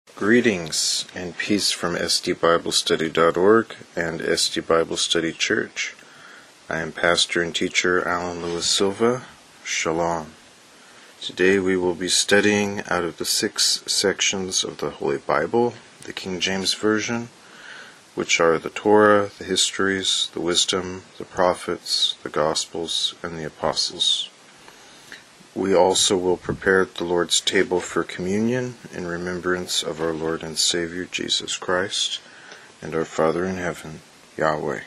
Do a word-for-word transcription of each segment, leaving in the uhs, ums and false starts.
Greetings and peace from S D Bible Study dot org and S D Bible Study Church. I am pastor and teacher Alan Lewis Silva. Shalom. Today we will be studying out of the six sections of the Holy Bible, the King James Version, which are the Torah, the Histories, the Wisdom, the Prophets, the Gospels, and the Apostles. We also will prepare the Lord's table for communion in remembrance of our Lord and Savior Jesus Christ and our Father in heaven, Yahweh.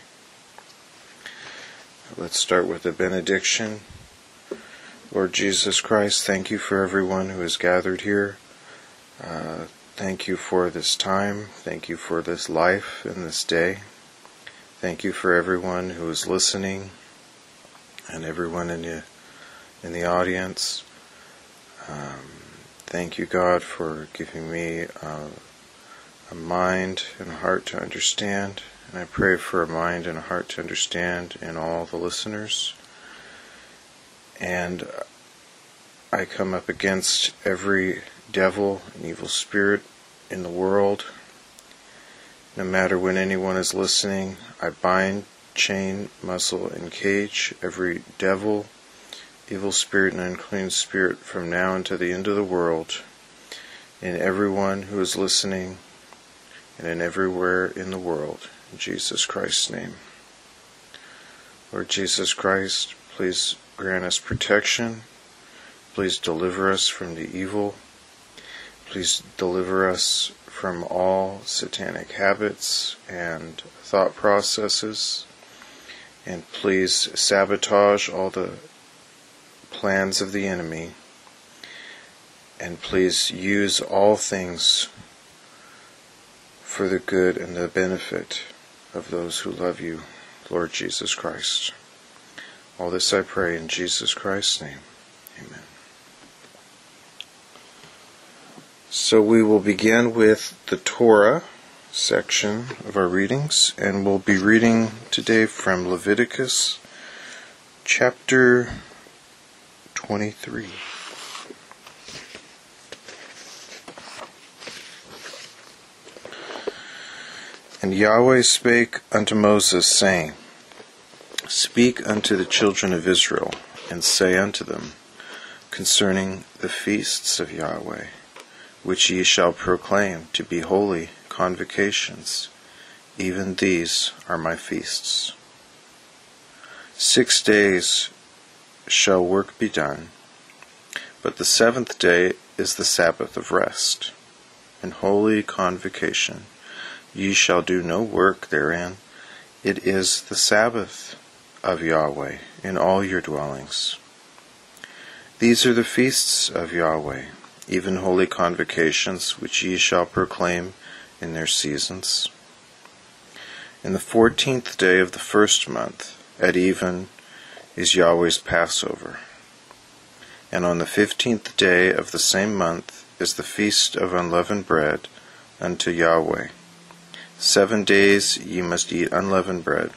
Let's start with the benediction. Lord Jesus Christ, thank you for everyone who is gathered here. Uh, thank you for this time. Thank you for this life and this day. Thank you for everyone who is listening and everyone in the in the audience. Um, thank you, God, for giving me uh, a mind and a heart to understand. And I pray for a mind and a heart to understand in all the listeners. And I come up against every devil and evil spirit in the world. No matter when anyone is listening, I bind, chain, muzzle, and cage every devil, evil spirit, and unclean spirit from now until the end of the world, in everyone who is listening, and in everywhere in the world, in Jesus Christ's name. Lord Jesus Christ, please grant us protection. Please deliver us from the evil. Please deliver us from all satanic habits and thought processes. And please sabotage all the plans of the enemy, and please use all things for the good and the benefit of those who love you, Lord Jesus Christ. All this I pray in Jesus Christ's name. Amen. So we will begin with the Torah section of our readings, and we'll be reading today from Leviticus chapter twenty-three. And Yahweh spake unto Moses, saying, Speak unto the children of Israel, and say unto them, concerning the feasts of Yahweh, which ye shall proclaim to be holy convocations, even these are my feasts. Six days shall work be done, but the seventh day is the Sabbath of rest. In holy convocation ye shall do no work therein. It is the Sabbath of Yahweh in all your dwellings. These are the feasts of Yahweh, even holy convocations, which ye shall proclaim in their seasons. In the fourteenth day of the first month, at even, is Yahweh's Passover. And on the fifteenth day of the same month is the feast of unleavened bread unto Yahweh. Seven days ye must eat unleavened bread.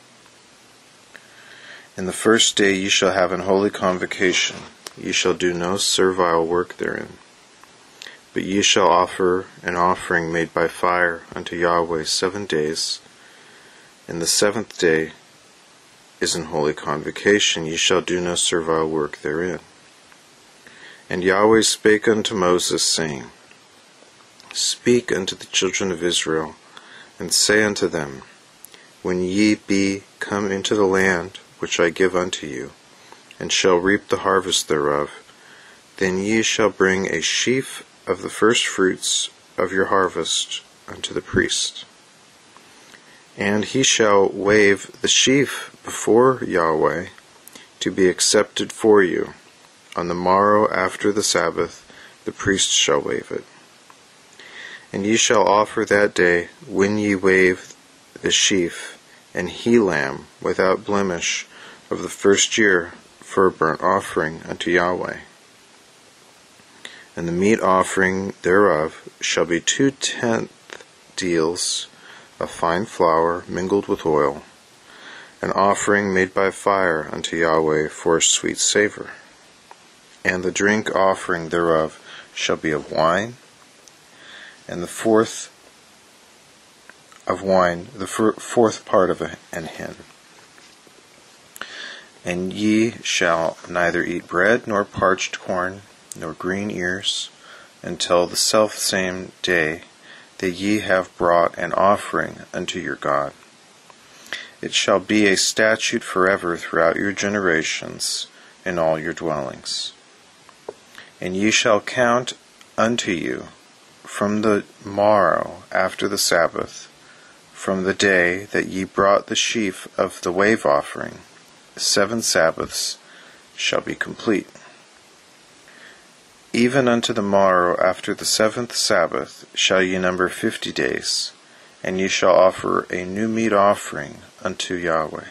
In the first day ye shall have an holy convocation. Ye shall do no servile work therein. But ye shall offer an offering made by fire unto Yahweh seven days. In the seventh day is an holy convocation. Ye shall do no servile work therein. And Yahweh spake unto Moses, saying, Speak unto the children of Israel, and say unto them, When ye be come into the land which I give unto you, and shall reap the harvest thereof, then ye shall bring a sheaf of the first fruits of your harvest unto the priest. And he shall wave the sheaf before Yahweh to be accepted for you. On the morrow after the Sabbath the priest shall wave it. And ye shall offer that day, when ye wave the sheaf, an he lamb without blemish of the first year, for a burnt offering unto Yahweh. And the meat offering thereof shall be two tenth deals of fine flour mingled with oil, an offering made by fire unto Yahweh for a sweet savour. And the drink offering thereof shall be of wine, and the fourth of wine, the fourth part of an hin. And ye shall neither eat bread, nor parched corn, nor green ears, until the selfsame day that ye have brought an offering unto your God. It shall be a statute forever throughout your generations in all your dwellings. And ye shall count unto you from the morrow after the Sabbath, from the day that ye brought the sheaf of the wave offering, seven Sabbaths shall be complete. Even unto the morrow after the seventh Sabbath shall ye number fifty days, and ye shall offer a new meat offering unto Yahweh.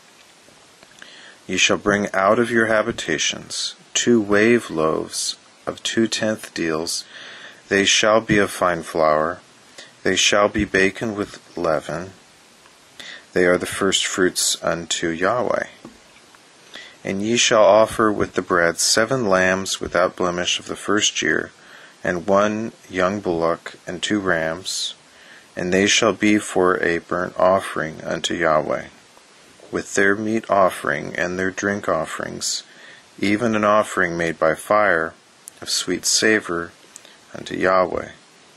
Ye shall bring out of your habitations two wave loaves of two tenth deals. They shall be of fine flour. They shall be baken with leaven. They are the first fruits unto Yahweh. And ye shall offer with the bread seven lambs without blemish of the first year, and one young bullock, and two rams, and they shall be for a burnt offering unto Yahweh, with their meat offering and their drink offerings, even an offering made by fire of sweet savour unto Yahweh.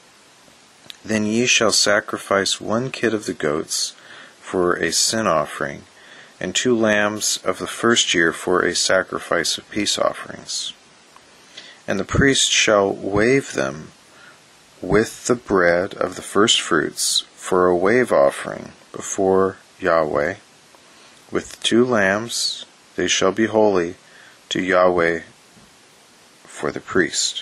Then ye shall sacrifice one kid of the goats for a sin offering, and two lambs of the first year for a sacrifice of peace offerings. And the priest shall wave them with the bread of the first fruits for a wave offering before Yahweh. With two lambs they shall be holy to Yahweh for the priest.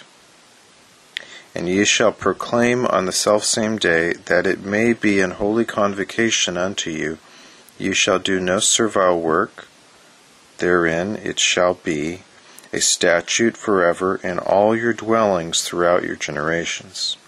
And ye shall proclaim on the selfsame day, that it may be an holy convocation unto you. Ye shall do no servile work therein. It shall be a statute forever in all your dwellings throughout your generations.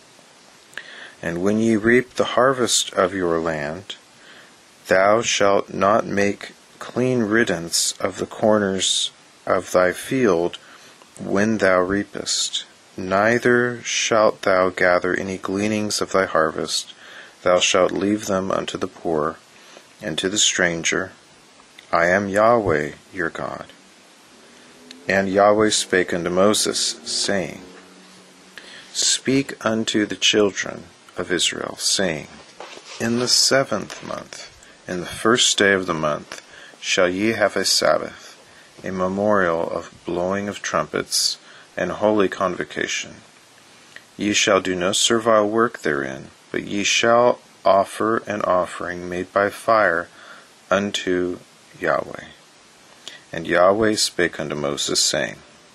And when ye reap the harvest of your land, thou shalt not make clean riddance of the corners of thy field when thou reapest. Neither shalt thou gather any gleanings of thy harvest. Thou shalt leave them unto the poor and to the stranger. I am Yahweh your God. And Yahweh spake unto Moses, saying, Speak unto the children of Israel, saying, In the seventh month, in the first day of the month, shall ye have a Sabbath, a memorial of blowing of trumpets, and holy convocation. Ye shall do no servile work therein, but ye shall offer an offering made by fire unto Yahweh. And Yahweh spake unto Moses, saying,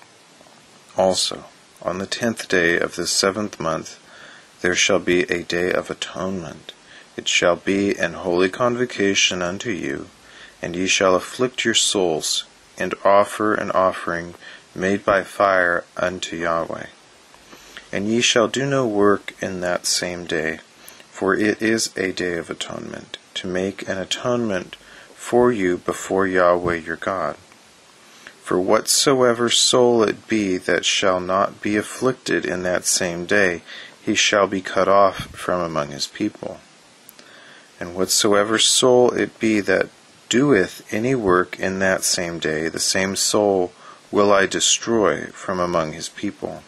Also, on the tenth day of the seventh month, there shall be a day of atonement. It shall be an holy convocation unto you, and ye shall afflict your souls, and offer an offering made by fire unto Yahweh. And ye shall do no work in that same day, for it is a day of atonement, to make an atonement for you before Yahweh your God. For whatsoever soul it be that shall not be afflicted in that same day, he shall be cut off from among his people. And whatsoever soul it be that doeth any work in that same day, the same soul will I destroy from among his people.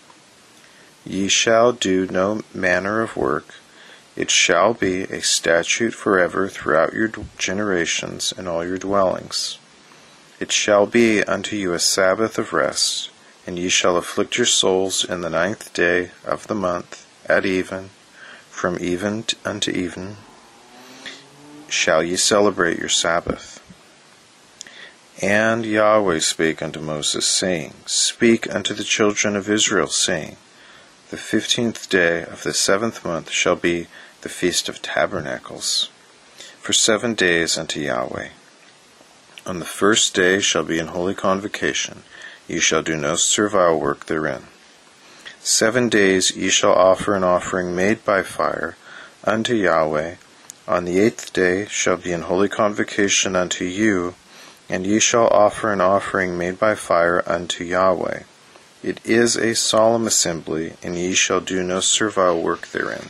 Ye shall do no manner of work. It shall be a statute forever throughout your generations in all your dwellings. It shall be unto you a Sabbath of rest, and ye shall afflict your souls in the ninth day of the month, at even, from even unto even, shall ye celebrate your Sabbath. And Yahweh spake unto Moses, saying, Speak unto the children of Israel, saying, The fifteenth day of the seventh month shall be the Feast of Tabernacles, for seven days unto Yahweh. On the first day shall be an holy convocation. Ye shall do no servile work therein. Seven days ye shall offer an offering made by fire unto Yahweh. On the eighth day shall be an holy convocation unto you, and ye shall offer an offering made by fire unto Yahweh. It is a solemn assembly, and ye shall do no servile work therein.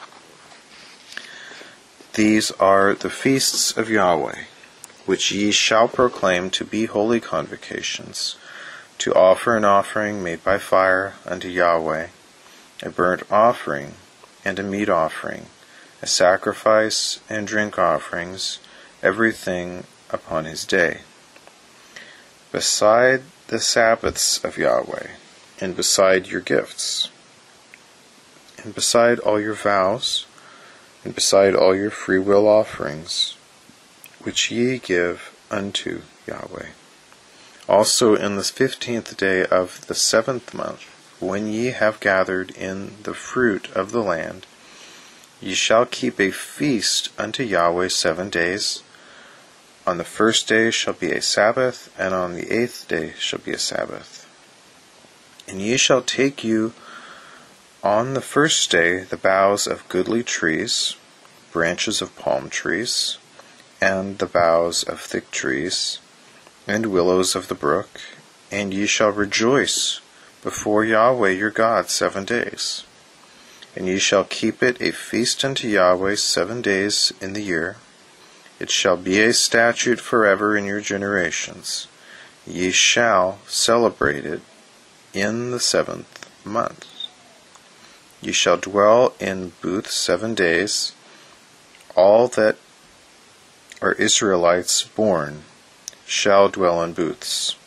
These are the feasts of Yahweh, which ye shall proclaim to be holy convocations, to offer an offering made by fire unto Yahweh, a burnt offering and a meat offering, a sacrifice and drink offerings, everything upon his day. Beside the Sabbaths of Yahweh, and beside your gifts, and beside all your vows, and beside all your freewill offerings, which ye give unto Yahweh. Also in the fifteenth day of the seventh month, when ye have gathered in the fruit of the land, ye shall keep a feast unto Yahweh seven days. On the first day shall be a Sabbath, and on the eighth day shall be a Sabbath. And ye shall take you on the first day the boughs of goodly trees, branches of palm trees, and the boughs of thick trees, and willows of the brook, and ye shall rejoice before Yahweh your God seven days. And ye shall keep it a feast unto Yahweh seven days in the year. It shall be a statute forever in your generations. Ye shall celebrate it in the seventh month. Ye shall dwell in booths seven days. All that are Israelites born shall dwell in booths,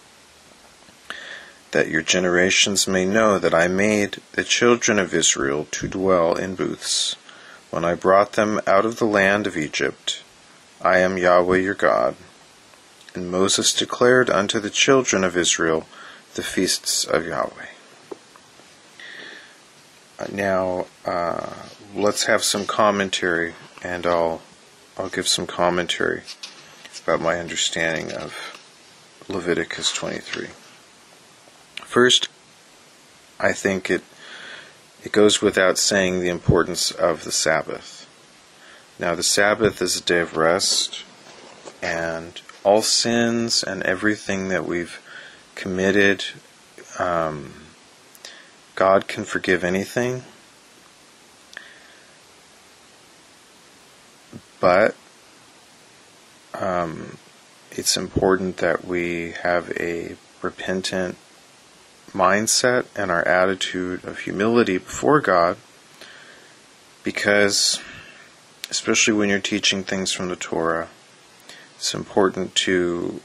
that your generations may know that I made the children of Israel to dwell in booths, when I brought them out of the land of Egypt. I am Yahweh your God. And Moses declared unto the children of Israel the feasts of Yahweh. Now, uh, let's have some commentary, and I'll I'll give some commentary about my understanding of Leviticus twenty-three. First, I think it it goes without saying the importance of the Sabbath. Now, the Sabbath is a day of rest, and all sins and everything that we've committed, um, God can forgive anything, but um, it's important that we have a repentant mindset and our attitude of humility before God, because especially when you're teaching things from the Torah, it's important to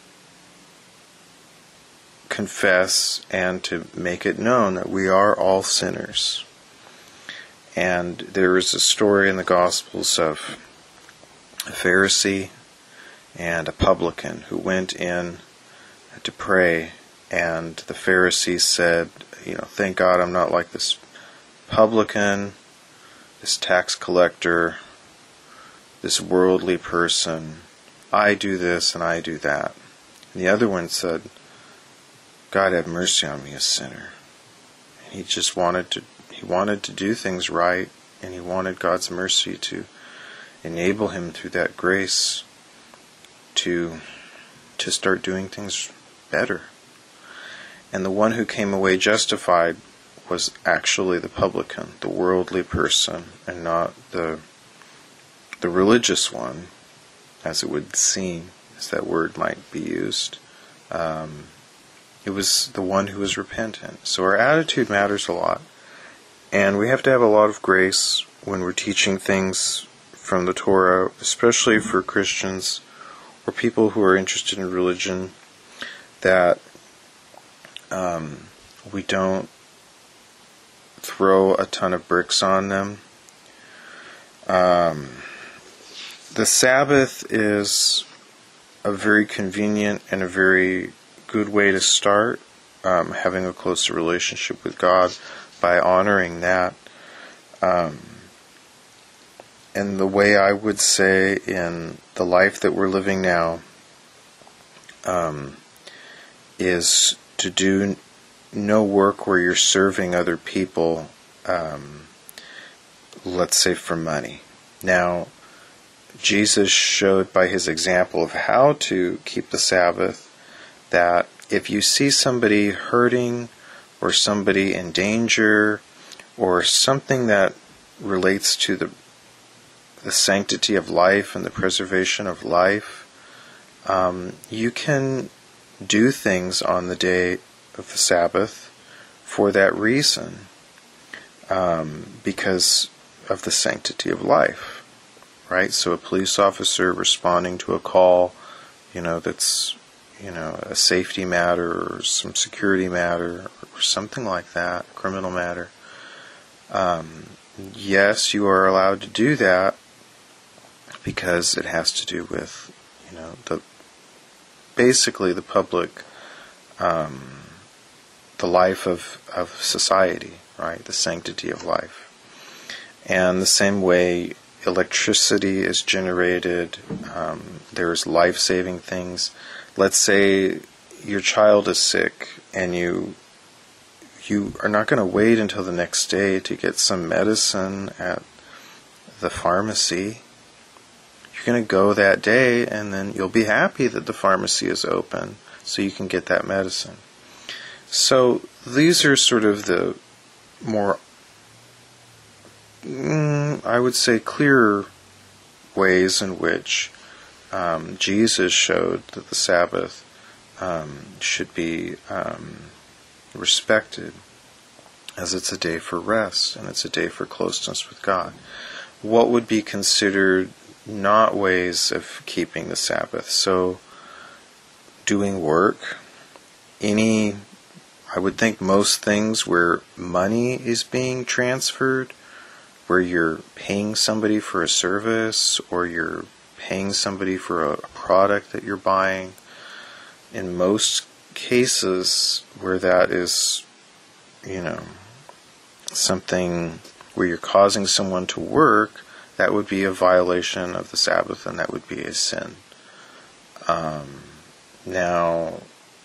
confess and to make it known that we are all sinners. And there is a story in the Gospels of a Pharisee and a publican who went in to pray, and the Pharisee said, you know, thank God I'm not like this publican, this tax collector, this worldly person. I do this and I do that. And the other one said, God have mercy on me, a sinner. And he just wanted to he wanted to do things right, and he wanted God's mercy to enable him through that grace to to start doing things better. And the one who came away justified was actually the publican, the worldly person, and not the the religious one, as it would seem, as that word might be used. Um, it was the one who was repentant. So our attitude matters a lot. And we have to have a lot of grace when we're teaching things from the Torah, especially for Christians or people who are interested in religion, that um, we don't throw a ton of bricks on them. Um, the Sabbath is a very convenient and a very good way to start um, having a closer relationship with God by honoring that. Um, and the way I would say in the life that we're living now um, is to do no work where you're serving other people, um, let's say for money. Now, Jesus showed by his example of how to keep the Sabbath that if you see somebody hurting or somebody in danger, or something that relates to the the sanctity of life and the preservation of life, um, you can do things on the day of the Sabbath for that reason, um, because of the sanctity of life, right? So a police officer responding to a call, you know, that's, you know, a safety matter or some security matter or something like that, a criminal matter, um, yes, you are allowed to do that, because it has to do with, you know, the basically the public, um, the life of, of society, right? The sanctity of life. And the same way electricity is generated, um, there's life-saving things. Let's say your child is sick and you you are not going to wait until the next day to get some medicine at the pharmacy. You're going to go that day, and then you'll be happy that the pharmacy is open so you can get that medicine. So these are sort of the more, mm, I would say, clearer ways in which um, Jesus showed that the Sabbath um, should be um, respected, as it's a day for rest and it's a day for closeness with God. What would be considered not ways of keeping the Sabbath? So, doing work, any, I would think most things where money is being transferred, where you're paying somebody for a service, or you're paying somebody for a product that you're buying, in most cases where that is, you know, something where you're causing someone to work, that would be a violation of the Sabbath, and that would be a sin. Um, now,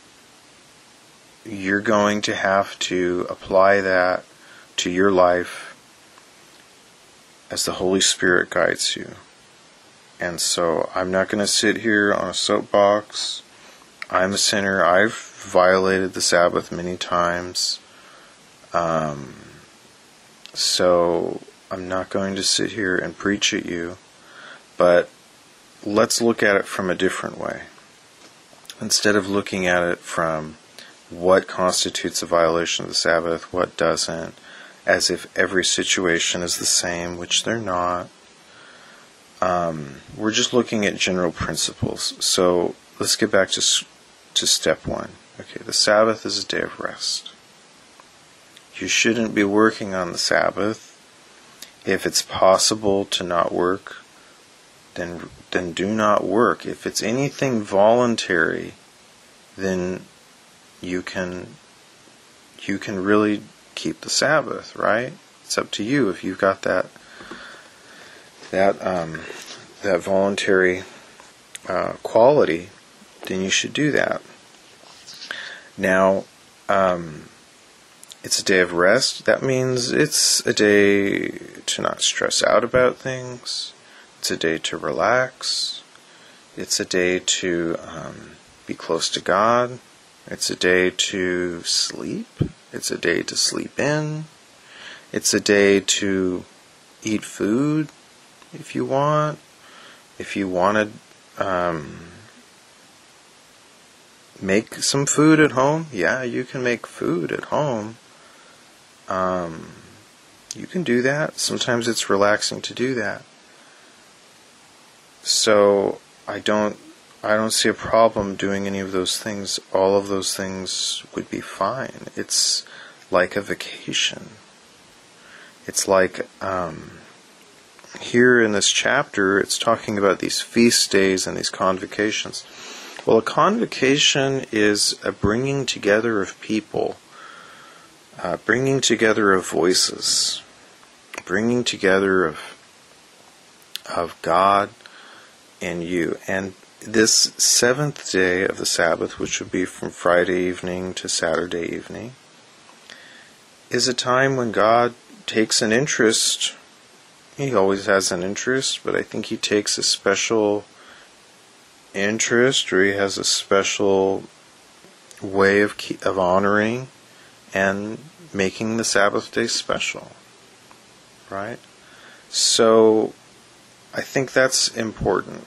you're going to have to apply that to your life as the Holy Spirit guides you. And so, I'm not going to sit here on a soapbox. I'm a sinner. I've violated the Sabbath many times. Um, so... I'm not going to sit here and preach at you, but let's look at it from a different way. Instead of looking at it from what constitutes a violation of the Sabbath, what doesn't, as if every situation is the same, which they're not. Um, we're just looking at general principles. So let's get back to to step one. Okay, the Sabbath is a day of rest. You shouldn't be working on the Sabbath. If it's possible to not work, then then do not work. If it's anything voluntary, then you can you can really keep the Sabbath, right? It's up to you. If you've got that that um, that voluntary uh, quality, then you should do that. Now, um, it's a day of rest. That means it's a day to not stress out about things. It's a day to relax. It's a day to um, be close to God. It's a day to sleep. It's a day to sleep in. It's a day to eat food if you want. If you want to um, make some food at home, yeah, you can make food at home. Um, you can do that. Sometimes it's relaxing to do that. So I don't, I don't see a problem doing any of those things. All of those things would be fine. It's like a vacation. It's like um, here in this chapter, it's talking about these feast days and these convocations. Well, a convocation is a bringing together of people. Uh, bringing together of voices, bringing together of of God and you. And this seventh day of the Sabbath, which would be from Friday evening to Saturday evening, is a time when God takes an interest. He always has an interest, but I think He takes a special interest, or He has a special way of of honoring and making the Sabbath day special, right? So I think that's important.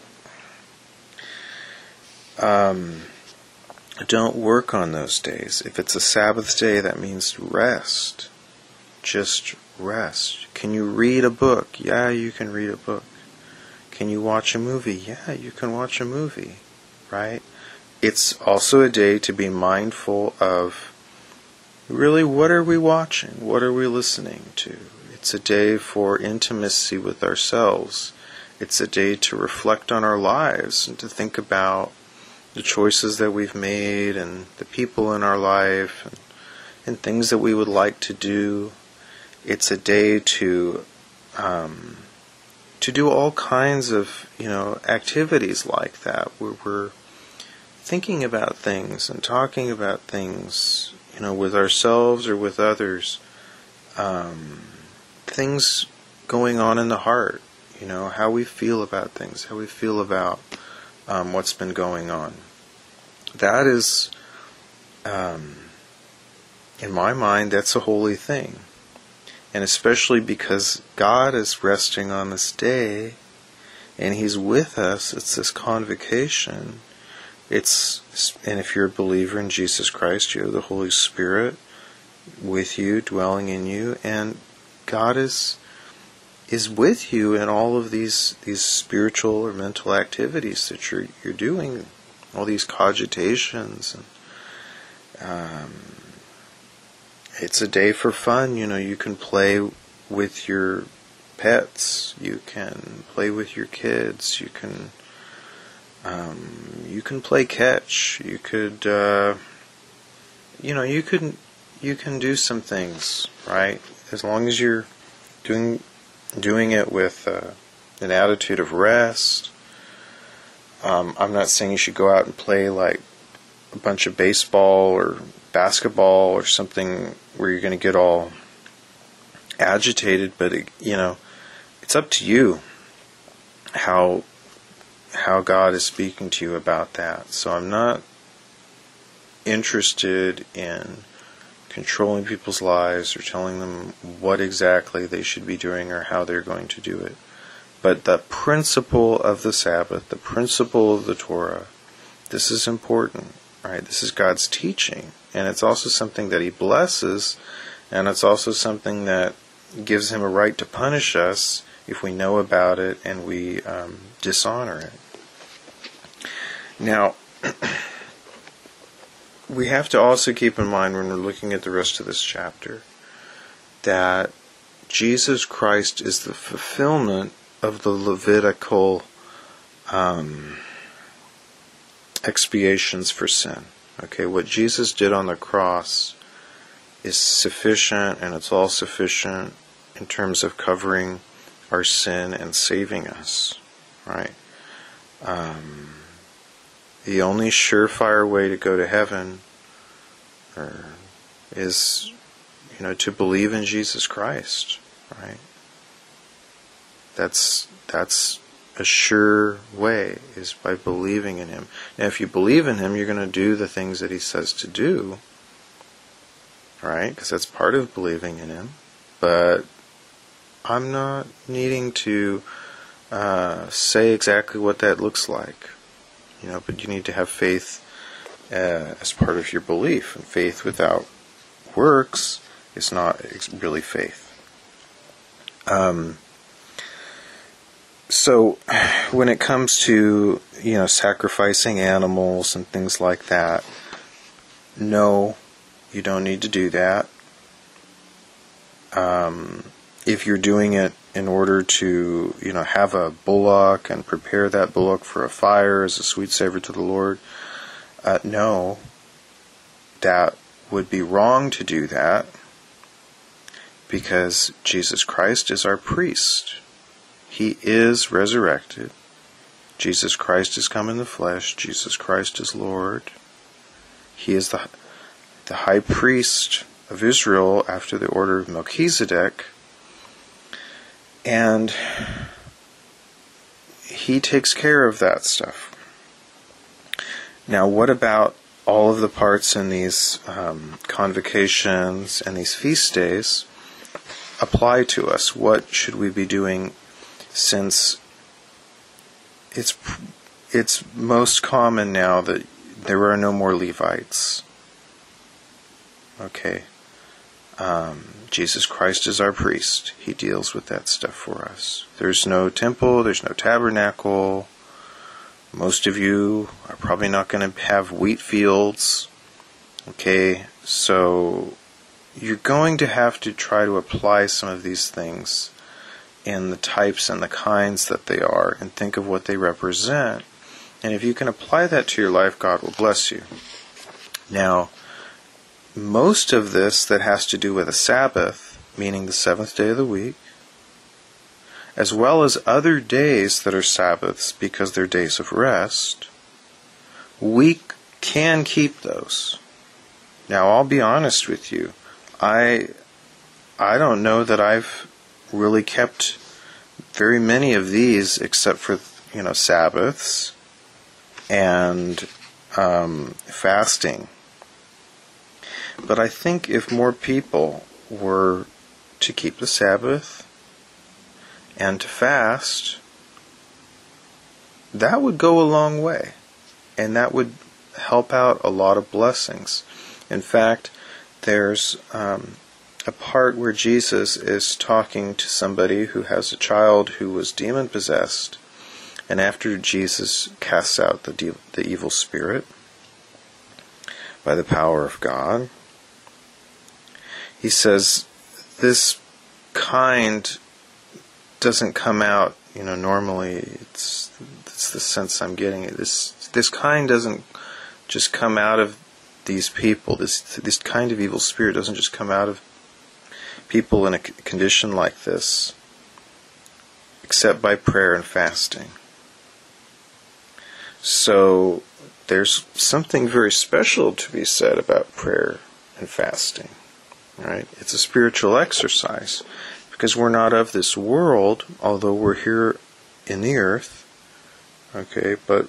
Um, don't work on those days. If it's a Sabbath day, that means rest. Just rest. Can you read a book? Yeah, you can read a book. Can you watch a movie? Yeah, you can watch a movie, right? It's also a day to be mindful of, really, what are we watching? What are we listening to? It's a day for intimacy with ourselves. It's a day to reflect on our lives and to think about the choices that we've made and the people in our life and, and things that we would like to do. It's a day to um, to do all kinds of, you know, activities like that, where we're thinking about things and talking about things, you know, with ourselves or with others. Um, things going on in the heart, you know, how we feel about things, how we feel about um, what's been going on. That is, um, in my mind, that's a holy thing. And especially because God is resting on this day, and He's with us, it's this convocation. It's, and if you're a believer in Jesus Christ, you have the Holy Spirit with you, dwelling in you, and God is is with you in all of these these spiritual or mental activities that you're you're doing, all these cogitations. And, um, it's a day for fun. You know, you can play with your pets, you can play with your kids, you can um, you can play catch, you could uh, you know you can you can do some things, right? As long as you're doing doing it with uh, an attitude of rest. Um, I'm not saying you should go out and play like a bunch of baseball or basketball or something where you're going to get all agitated, but it, you know, it's up to you how how God is speaking to you about that. So I'm not interested in controlling people's lives or telling them what exactly they should be doing or how they're going to do it. But the principle of the Sabbath, the principle of the Torah, this is important, right? This is God's teaching, and it's also something that He blesses, and it's also something that gives Him a right to punish us if we know about it and we um, dishonor it. Now, we have to also keep in mind when we're looking at the rest of this chapter that Jesus Christ is the fulfillment of the Levitical um, expiations for sin. Okay, what Jesus did on the cross is sufficient, and it's all sufficient in terms of covering our sin and saving us, right? Um, the only surefire way to go to heaven or, is, you know, to believe in Jesus Christ, right? That's that's a sure way, is by believing in Him. Now, if you believe in Him, you're going to do the things that He says to do, right? Because that's part of believing in Him. But I'm not needing to uh, say exactly what that looks like, you know. But you need to have faith uh, as part of your belief, and faith without works is not really faith. Um. So, when it comes to, you know, sacrificing animals and things like that, no, you don't need to do that. Um, if you're doing it in order to, you know, have a bullock and prepare that bullock for a fire as a sweet savor to the Lord, uh, no, that would be wrong to do that, because Jesus Christ is our priest. He is resurrected. Jesus Christ has come in the flesh. Jesus Christ is Lord. He is the, the high priest of Israel after the order of Melchizedek. And He takes care of that stuff. Now, what about all of the parts in these um, convocations and these feast days apply to us. What should we be doing, since it's it's most common now that there are no more Levites. Okay. Um, Jesus Christ is our priest. He deals with that stuff for us. There's no temple, there's no tabernacle. Most of you are probably not going to have wheat fields. Okay, so you're going to have to try to apply some of these things in the types and the kinds that they are, and think of what they represent. And if you can apply that to your life, God will bless you. Now, most of this that has to do with a Sabbath, meaning the seventh day of the week, as well as other days that are Sabbaths because they're days of rest, we can keep those. Now, I'll be honest with you. I I don't know that I've really kept very many of these, except for, you know, Sabbaths and um, fasting. But I think if more people were to keep the Sabbath and to fast, that would go a long way. And that would help out a lot of blessings. In fact, there's um, a part where Jesus is talking to somebody who has a child who was demon-possessed. And after Jesus casts out the, de- the evil spirit by the power of God, he says, this kind doesn't come out, you know, normally. It's, it's the sense I'm getting. This, this kind doesn't just come out of these people. This, this kind of evil spirit doesn't just come out of people in a condition like this, except by prayer and fasting. So there's something very special to be said about prayer and fasting. Right? It's a spiritual exercise, because we're not of this world, although we're here in the earth. Okay, but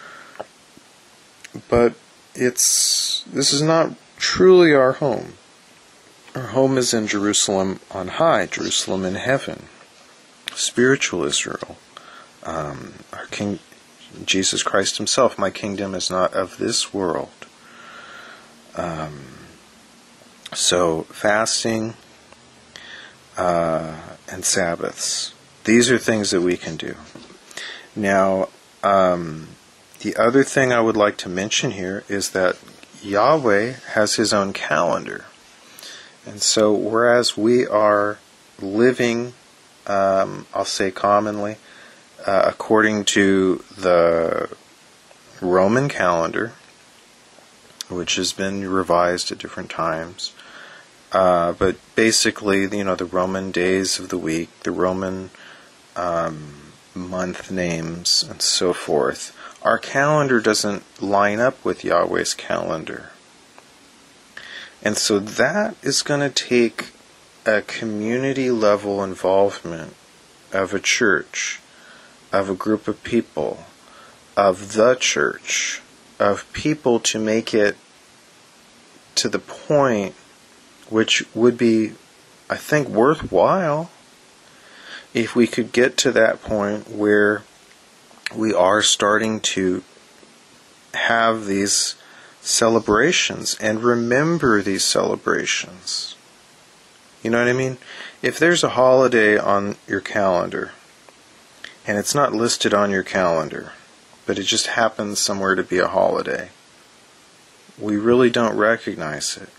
but it's this is not truly our home. Our home is in Jerusalem on high, Jerusalem in heaven, spiritual Israel. Um, our King Jesus Christ Himself, my kingdom is not of this world. Um, So, fasting uh, and Sabbaths. These are things that we can do. Now, um, the other thing I would like to mention here is that Yahweh has His own calendar. And so, whereas we are living, um, I'll say commonly, uh, according to the Roman calendar, which has been revised at different times, Uh, but basically, you know, the Roman days of the week, the Roman um, month names, and so forth, our calendar doesn't line up with Yahweh's calendar. And so that is going to take a community level involvement of a church, of a group of people, of the church, of people to make it to the point which would be, I think, worthwhile if we could get to that point where we are starting to have these celebrations and remember these celebrations. You know what I mean? If there's a holiday on your calendar, and it's not listed on your calendar, but it just happens somewhere to be a holiday, we really don't recognize it.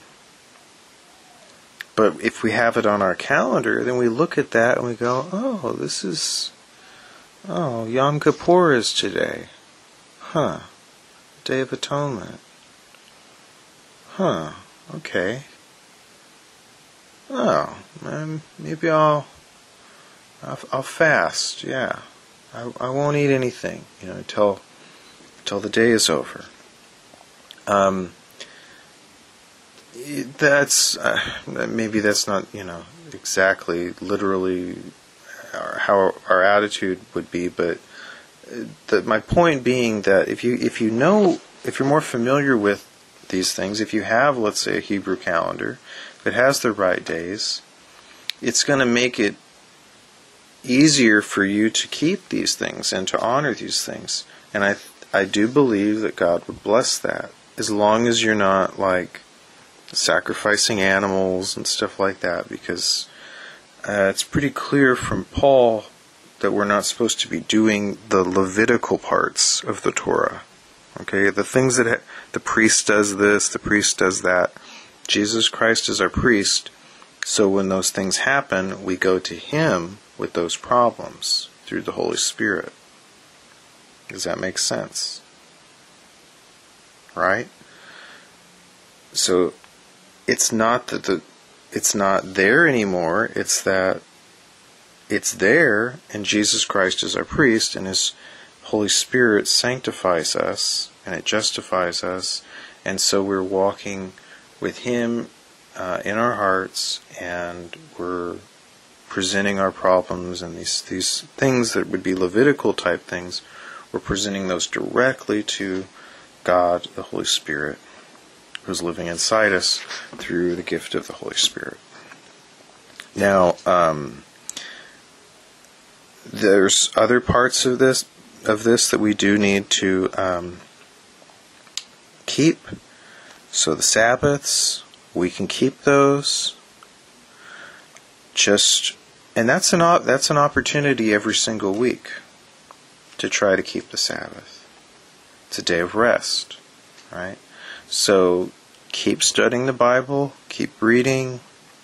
But if we have it on our calendar, then we look at that and we go, oh, this is, oh, Yom Kippur is today. Huh. Day of Atonement. Huh. Okay. Oh, man, maybe I'll, I'll, I'll fast, yeah. I, I won't eat anything, you know, until, until the day is over. Um... That's uh, maybe that's not, you know, exactly literally how our attitude would be, but the, my point being that if you if you know if you're more familiar with these things, if you have, let's say, a Hebrew calendar that has the right days, it's going to make it easier for you to keep these things and to honor these things. And I I do believe that God would bless that, as long as you're not like sacrificing animals and stuff like that, because uh, it's pretty clear from Paul that we're not supposed to be doing the Levitical parts of the Torah. Okay, the things that ha- the priest does this, the priest does that. Jesus Christ is our priest, so when those things happen, we go to Him with those problems through the Holy Spirit. Does that make sense? Right? So it's not that the it's not there anymore, it's that it's there, and Jesus Christ is our priest, and His Holy Spirit sanctifies us, and it justifies us, and so we're walking with Him uh, in our hearts, and we're presenting our problems and these these things that would be Levitical type things. We're presenting those directly to God, the Holy Spirit, who's living inside us through the gift of the Holy Spirit. Now, um, there's other parts of this of this that we do need to um, keep. So the Sabbaths, we can keep those. Just, and that's an that's an opportunity every single week to try to keep the Sabbath. It's a day of rest, right? So keep studying the Bible, keep reading.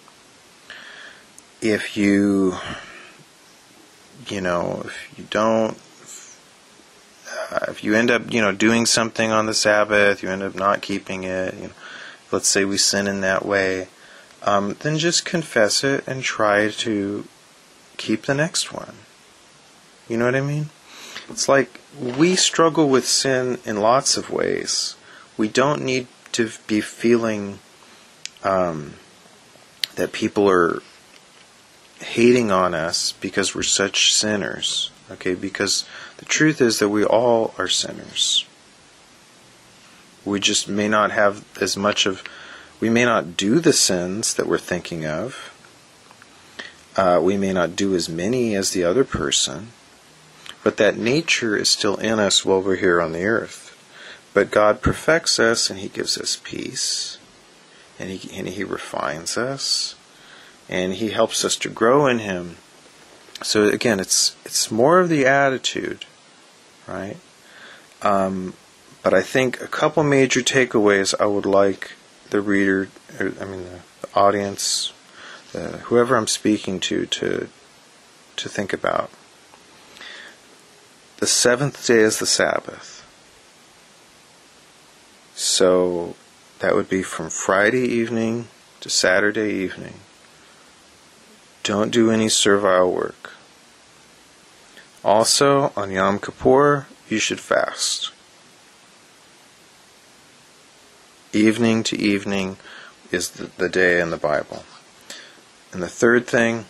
If you, you know, if you don't, uh, if you end up, you know, doing something on the Sabbath, you end up not keeping it, you know, let's say we sin in that way, um, then just confess it and try to keep the next one. You know what I mean? It's like we struggle with sin in lots of ways. We don't need to be feeling um, that people are hating on us because we're such sinners. Okay, because the truth is that we all are sinners. We just may not have as much of, we may not do the sins that we're thinking of. Uh, we may not do as many as the other person. But that nature is still in us while we're here on the earth. But God perfects us, and He gives us peace, and He and He refines us, and He helps us to grow in Him. So again, it's it's more of the attitude, right? Um, but I think a couple major takeaways I would like the reader, or, I mean the, the audience, uh, whoever I'm speaking to, to to think about. The seventh day is the Sabbath. So that would be from Friday evening to Saturday evening. Don't do any servile work. Also, on Yom Kippur, you should fast. Evening to evening is the, the day in the Bible. And the third thing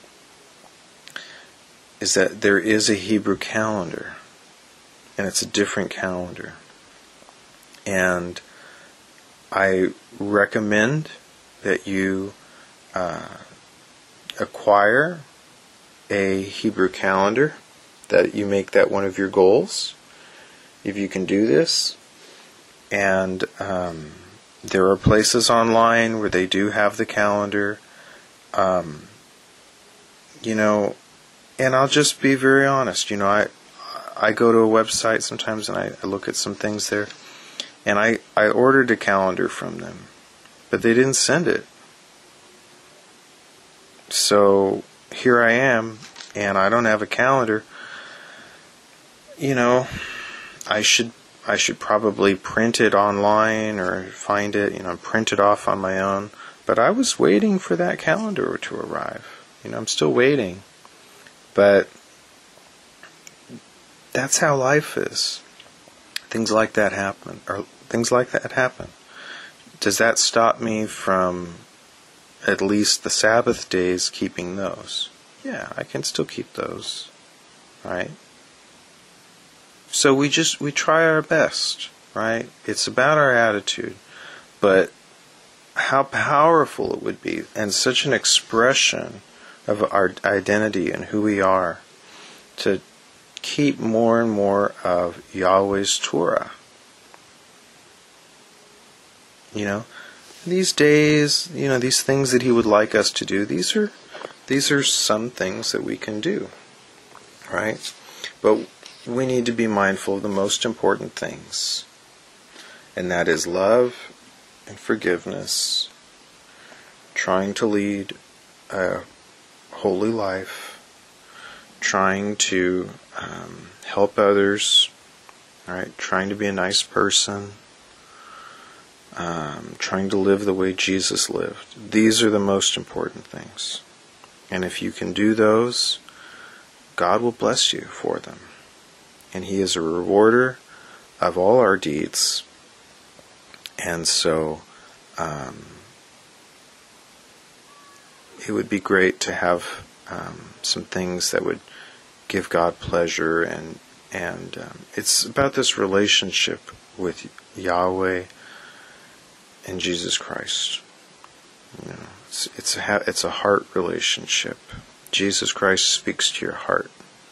is that there is a Hebrew calendar. And it's a different calendar. And I recommend that you uh, acquire a Hebrew calendar, that you make that one of your goals, if you can do this. And um, there are places online where they do have the calendar. Um, you know, and I'll just be very honest, you know, I I go to a website sometimes and I, I look at some things there, and I, I ordered a calendar from them, but they didn't send it. So here I am, and I don't have a calendar. You know, I should I should probably print it online or find it, you know, print it off on my own. But I was waiting for that calendar to arrive. You know, I'm still waiting. But that's how life is. Things like that happen, or things like that happen. Does that stop me from at least the Sabbath days keeping those? Yeah, I can still keep those, right? So we just, we try our best, right? It's about our attitude. But how powerful it would be, and such an expression of our identity and who we are, to keep more and more of Yahweh's Torah. You know, these days, you know, these things that He would like us to do, these are these are some things that we can do, right? But we need to be mindful of the most important things, and that is love and forgiveness, trying to lead a holy life, trying to um, help others, all right, trying to be a nice person, um, trying to live the way Jesus lived. These are the most important things. And if you can do those, God will bless you for them. And He is a rewarder of all our deeds. And so um, it would be great to have um, some things that would give God pleasure, and and um, it's about this relationship with Yahweh and Jesus Christ. You know, it's it's a it's a heart relationship. Jesus Christ speaks to your heart.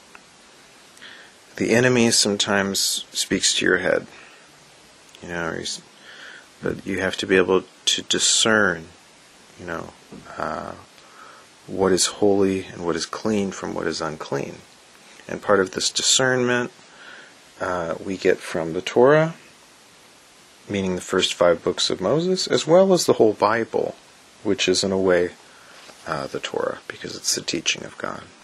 The enemy sometimes speaks to your head. You know, he's, but you have to be able to discern, you know, uh, what is holy and what is clean from what is unclean. And part of this discernment uh, we get from the Torah, meaning the first five books of Moses, as well as the whole Bible, which is in a way uh, the Torah, because it's the teaching of God.